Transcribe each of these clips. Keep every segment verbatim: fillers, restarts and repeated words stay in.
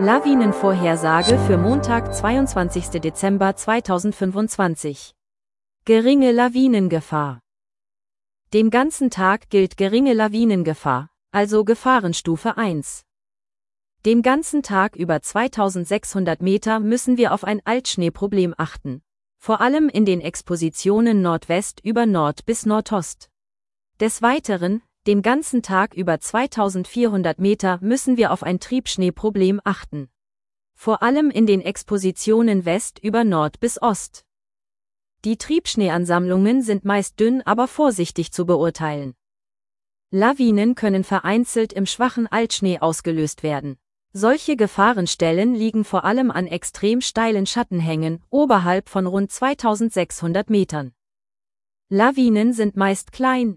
Lawinenvorhersage für Montag, zweiundzwanzigster Dezember zweitausendfünfundzwanzig. Geringe Lawinengefahr. Dem ganzen Tag gilt geringe Lawinengefahr, also Gefahrenstufe eins. Den ganzen Tag über zweitausendsechshundert Meter müssen wir auf ein Altschneeproblem achten. Vor allem in den Expositionen Nordwest über Nord bis Nordost. Des Weiteren, den ganzen Tag über zweitausendvierhundert Meter müssen wir auf ein Triebschneeproblem achten. Vor allem in den Expositionen West über Nord bis Ost. Die Triebschneeansammlungen sind meist dünn, aber vorsichtig zu beurteilen. Lawinen können vereinzelt im schwachen Altschnee ausgelöst werden. Solche Gefahrenstellen liegen vor allem an extrem steilen Schattenhängen, oberhalb von rund zweitausendsechshundert Metern. Lawinen sind meist klein.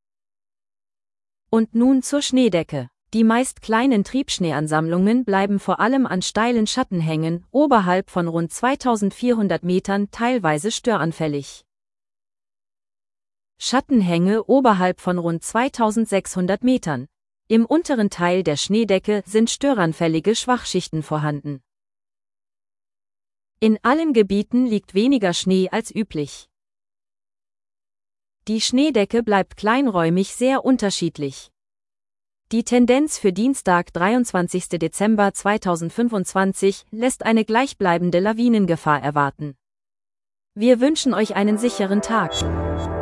Und nun zur Schneedecke. Die meist kleinen Triebschneeansammlungen bleiben vor allem an steilen Schattenhängen, oberhalb von rund zweitausendvierhundert Metern teilweise störanfällig. Schattenhänge oberhalb von rund zweitausendsechshundert Metern. Im unteren Teil der Schneedecke sind störanfällige Schwachschichten vorhanden. In allen Gebieten liegt weniger Schnee als üblich. Die Schneedecke bleibt kleinräumig sehr unterschiedlich. Die Tendenz für Dienstag, dreiundzwanzigster Dezember zweitausendfünfundzwanzig, lässt eine gleichbleibende Lawinengefahr erwarten. Wir wünschen euch einen sicheren Tag.